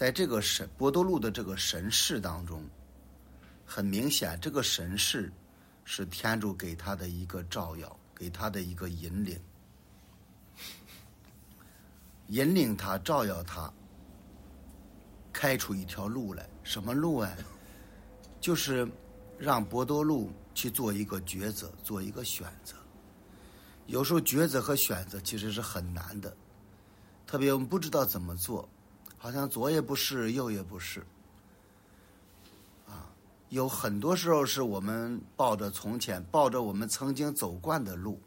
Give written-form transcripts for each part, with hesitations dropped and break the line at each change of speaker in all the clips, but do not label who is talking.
在这个伯多禄的这个神事当中，很明显这个神事是天主给他的一个照耀，给他的一个引领，引领他，照耀他，开出一条路来。什么路啊？就是让伯多禄去做一个抉择，做一个选择。有时候抉择和选择其实是很难的，特别我们不知道怎么做，好像左也不是，右也不是。有很多时候是我们抱着从前，抱着我们曾经走惯的路，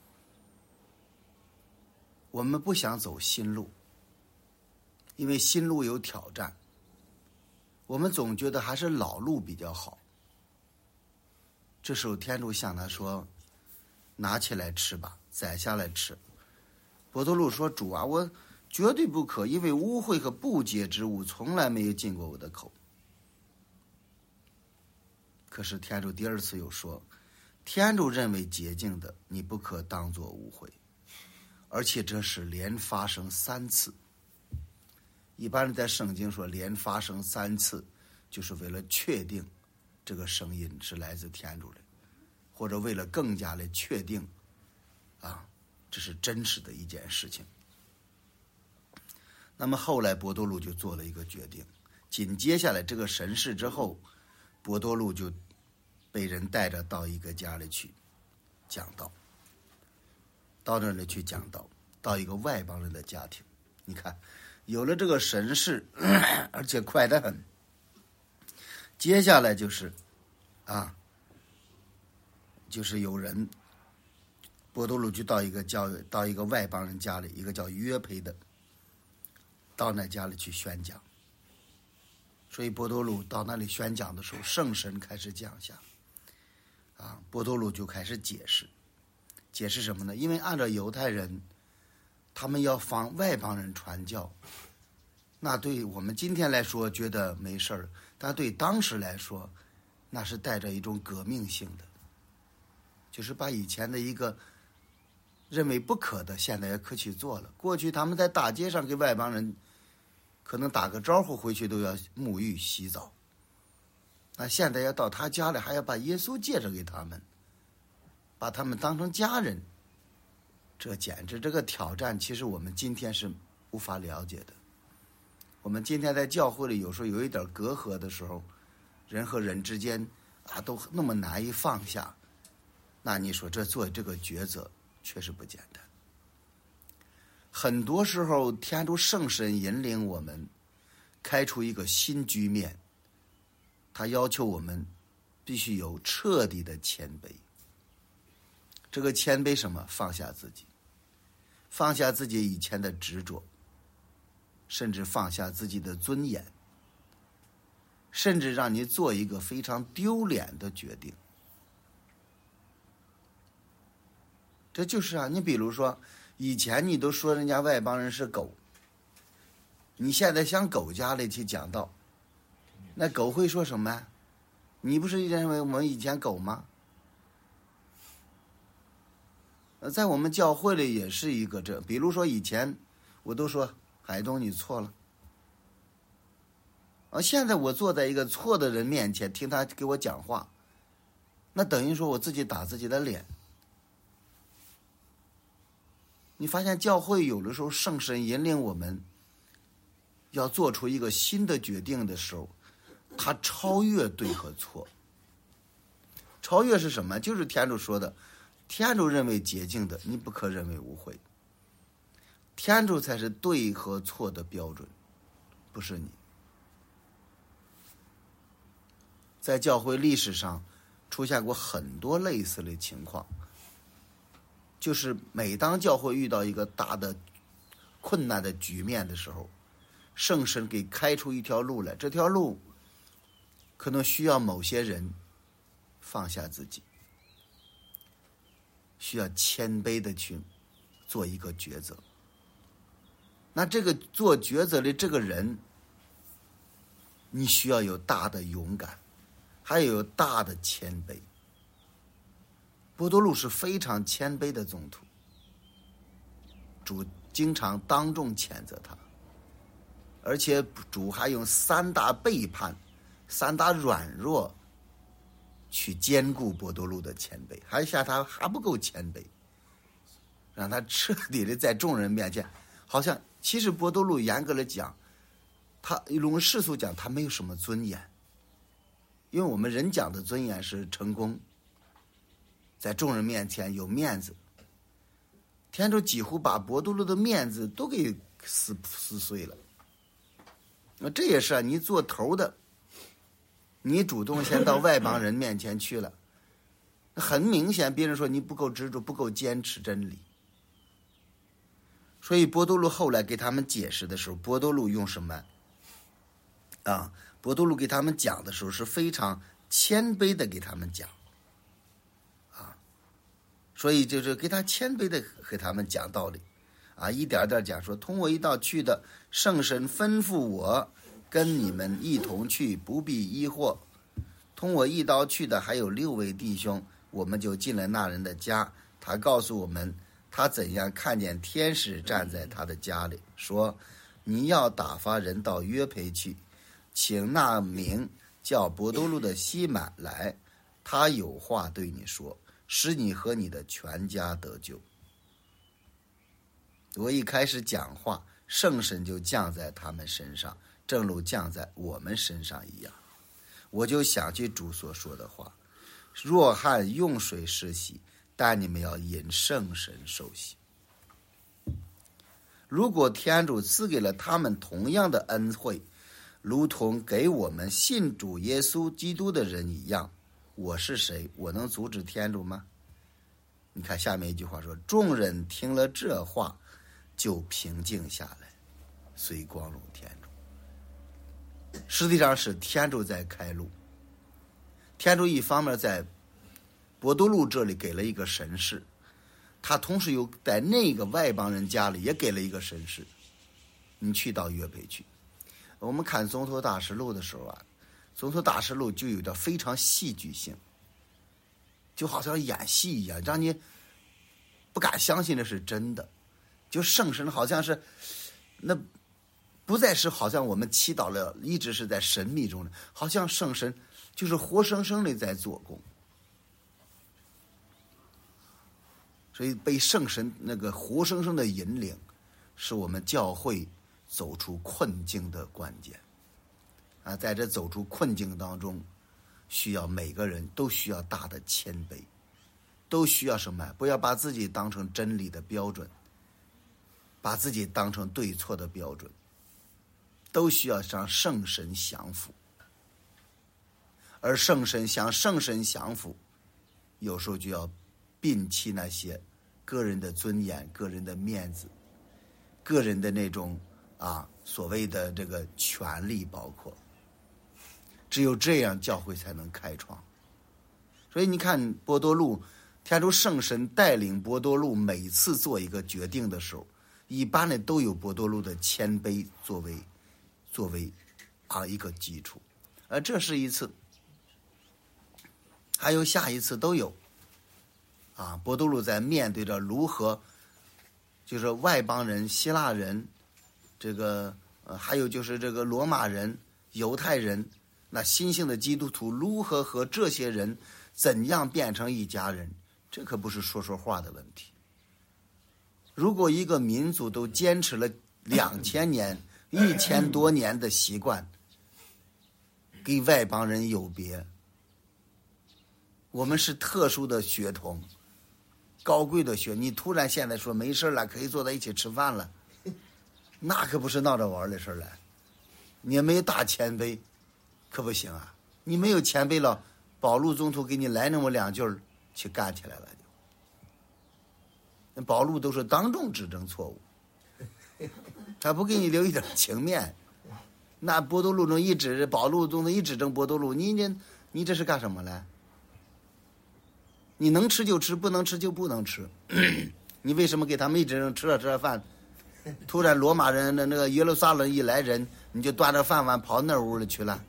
我们不想走新路，因为新路有挑战，我们总觉得还是老路比较好。这时候天主向他说，拿起来吃吧，宰下来吃。伯多禄说，主啊，我绝对不可，因为污秽和不洁之物从来没有进过我的口。可是天主第二次又说，天主认为洁净的，你不可当作污秽，而且这是连发生3次。一般人在圣经说连发生3次，就是为了确定这个声音是来自天主的，或者为了更加的确定这是真实的一件事情。那么后来伯多禄就做了一个决定，紧接下来这个神事之后，伯多禄就被人带着到一个家里去讲道，到那里去讲道，到一个外邦人的家庭。你看，有了这个神事，而且快得很。接下来就是就是有人，伯多禄就到一个外邦人家里，一个叫约培的，到那家里去宣讲。所以伯多禄到那里宣讲的时候，圣神开始降下，伯多禄就开始解释什么呢？因为按照犹太人，他们要帮外邦人传教，那对我们今天来说觉得没事儿，但对当时来说，那是带着一种革命性的，就是把以前的一个认为不可的，现在也可去做了。过去他们在大街上给外邦人可能打个招呼，回去都要沐浴洗澡，那现在要到他家里，还要把耶稣介绍给他们，把他们当成家人，这简直这个挑战，其实我们今天是无法了解的。我们今天在教会里有时候有一点隔阂的时候，人和人之间都那么难以放下，那你说这做这个抉择确实不简单。很多时候天主圣神引领我们开出一个新局面，他要求我们必须有彻底的谦卑。这个谦卑什么？放下自己，放下自己以前的执着，甚至放下自己的尊严，甚至让你做一个非常丢脸的决定。这就是你比如说以前你都说人家外邦人是狗，你现在向狗家里去讲道，那狗会说什么？你不是认为我们以前狗吗？在我们教会里也是一个比如说以前我都说海东你错了，现在我坐在一个错的人面前听他给我讲话，那等于说我自己打自己的脸。你发现教会有的时候圣神引领我们要做出一个新的决定的时候，他超越对和错。超越是什么？就是天主说的，天主认为洁净的，你不可认为污秽。天主才是对和错的标准，不是你。在教会历史上出现过很多类似的情况，就是每当教会遇到一个大的困难的局面的时候，圣神给开出一条路来，这条路可能需要某些人放下自己，需要谦卑的去做一个抉择。那这个做抉择的这个人，你需要有大的勇敢，还有大的谦卑。伯多禄是非常谦卑的宗徒，主经常当众谴责他， 而且主还用3大背叛、3大软弱去兼顾伯多禄的谦卑，还嫌他还不够谦卑，让他彻底的在众人面前，好像其实伯多禄严格的讲，他用世俗讲他没有什么尊严，因为我们人讲的尊严是成功，在众人面前有面子。天主几乎把伯多禄的面子都给撕碎了。这也是你做头的，你主动先到外邦人面前去了，很明显别人说你不够执着，不够坚持真理。所以伯多禄后来给他们解释的时候，伯多禄用什么啊？伯多禄给他们讲的时候是非常谦卑的给他们讲啊，所以就是给他谦卑的给他们讲道理啊，一点点讲说，同我一道去的圣神吩咐我跟你们一同去，不必疑惑。同我一道去的还有6位弟兄，我们就进了那人的家，他告诉我们他怎样看见天使站在他的家里，说你要打发人到约培去，请那名叫伯多禄的西满来，他有话对你说，使你和你的全家得救。我一开始讲话，圣神就降在他们身上，正如降在我们身上一样。我就想起主所说的话，若翰用水施洗，但你们要因圣神受洗。如果天主赐给了他们同样的恩惠，如同给我们信主耶稣基督的人一样，我是谁？我能阻止天主吗？你看下面一句话说，众人听了这话就平静下来，遂光荣天主。实际上是天主在开路。天主一方面在伯多禄这里给了一个神示，他同时又在那个外邦人家里也给了一个神示，你去到约培去。我们看宗徒大实录的时候啊，宗徒大实录就有点非常戏剧性，就好像演戏一样，让你不敢相信这是真的。就圣神好像是那不再是好像我们祈祷了一直是在神秘中的，好像圣神就是活生生的在做工。所以被圣神那个活生生的引领，是我们教会走出困境的关键啊！在这走出困境当中，需要每个人都需要大的谦卑，都需要什么？不要把自己当成真理的标准，把自己当成对错的标准，都需要向圣神降服。而向圣神降服，有时候就要摒弃那些个人的尊严、个人的面子、个人的那种所谓的这个权利，包括只有这样教会才能开创。所以你看伯多禄，天主圣神带领伯多禄每次做一个决定的时候，一般的都有伯多禄的谦卑作为一个基础。而这是一次，还有下一次都有伯多禄在面对着如何就是外邦人、希腊人，这个还有就是这个罗马人、犹太人，那新兴的基督徒如何和这些人怎样变成一家人，这可不是说话的问题。如果一个民族都坚持了2000年、1000多年的习惯，跟外邦人有别，我们是特殊的血统，高贵的血，你突然现在说没事了，可以坐在一起吃饭了，那可不是闹着玩的事了。你也没有大谦卑，可不行啊！你没有谦卑了，保禄宗徒给你来那么2句去干起来了就。那保禄都是当众指正错误，他不给你留一点情面。那伯多禄中一指，保禄宗徒一指正伯多禄，你这是干什么呢？你能吃就吃，不能吃就不能吃。你为什么给他们一直吃了饭，突然罗马人的那个耶路撒冷一来人，你就端着饭碗跑那屋里去了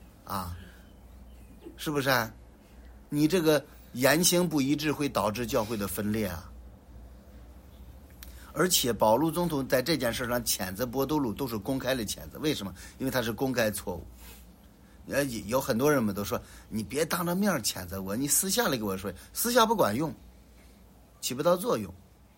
是不是啊？你这个言行不一致会导致教会的分裂啊。 而且保禄总统在这件事上谴责伯多禄都是公开的谴责，为什么？因为他是公开错误。有很多人们都说，你别当着面谴责我，你私下里给我说，私下不管用，起不到作用。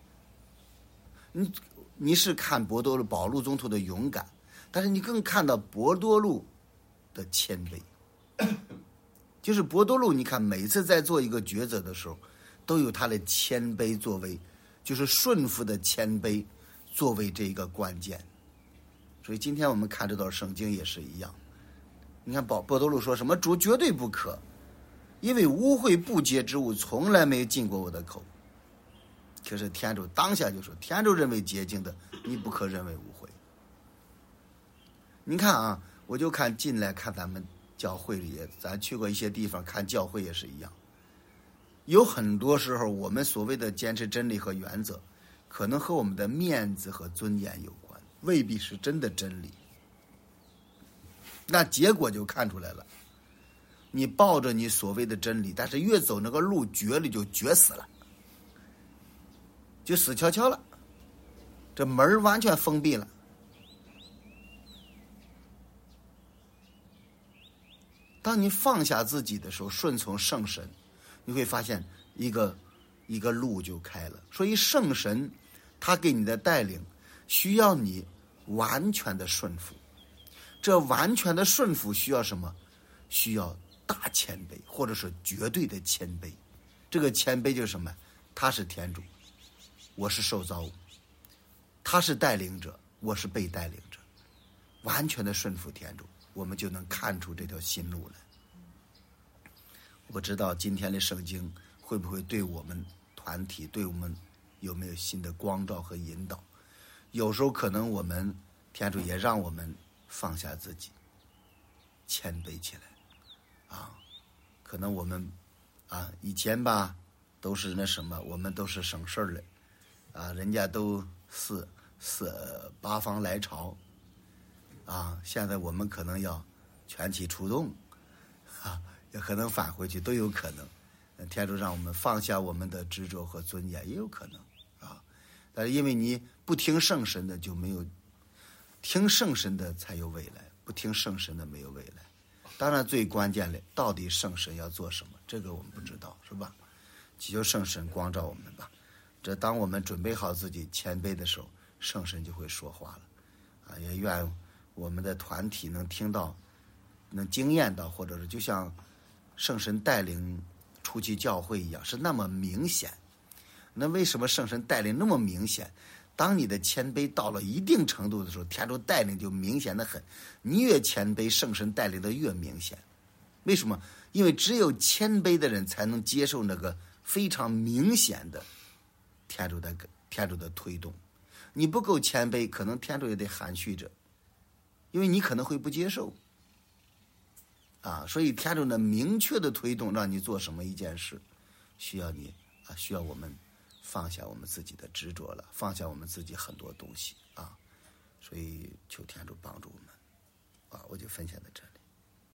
你是看保禄总统的勇敢，但是你更看到伯多禄的谦卑。就是伯多禄，你看每次在做一个抉择的时候，都有他的谦卑作为，就是顺服的谦卑作为这一个关键。所以今天我们看这段圣经也是一样。你看伯多禄说什么？主绝对不可，因为污秽不洁之物从来没有进过我的口。可是天主当下就说，天主认为洁净的，你不可认为污秽。你看啊，我就看进来看咱们教会里，咱去过一些地方看教会也是一样。有很多时候我们所谓的坚持真理和原则，可能和我们的面子和尊严有关，未必是真的真理。那结果就看出来了，你抱着你所谓的真理，但是越走那个路绝了，就绝死了，就死翘翘了，这门完全封闭了。当你放下自己的时候，顺从圣神，你会发现一个路就开了。所以圣神他给你的带领需要你完全的顺服。这完全的顺服需要什么？需要大谦卑，或者是绝对的谦卑。这个谦卑就是什么？他是天主，我是受造物，他是带领者，我是被带领者。完全的顺服天主，我们就能看出这条新路来。我不知道今天的圣经会不会对我们团体，对我们有没有新的光照和引导。有时候可能我们天主也让我们放下自己，谦卑起来啊。可能我们以前吧都是那什么，我们都是省事儿的啊，人家都八方来朝啊，现在我们可能要全体出动啊，也可能返回去，都有可能。天主让我们放下我们的执着和尊严，也有可能啊。但是因为你不听圣神的就没有，听圣神的才有未来，不听圣神的没有未来。当然最关键的，到底圣神要做什么，这个我们不知道，是吧？祈求圣神光照我们吧。这当我们准备好自己谦卑的时候，圣神就会说话了啊。也愿我们的团体能听到，能经验到，或者是就像圣神带领出去教会一样，是那么明显。那为什么圣神带领那么明显？当你的谦卑到了一定程度的时候，天主带领就明显的很。你越谦卑，圣神带领的越明显。为什么？因为只有谦卑的人才能接受那个非常明显的天主的推动。你不够谦卑，可能天主也得含蓄着，因为你可能会不接受啊。所以天主的明确的推动，让你做什么一件事，需要我们放下我们自己的执着了，放下我们自己很多东西啊。所以求天主帮助我们啊。我就分享到这里。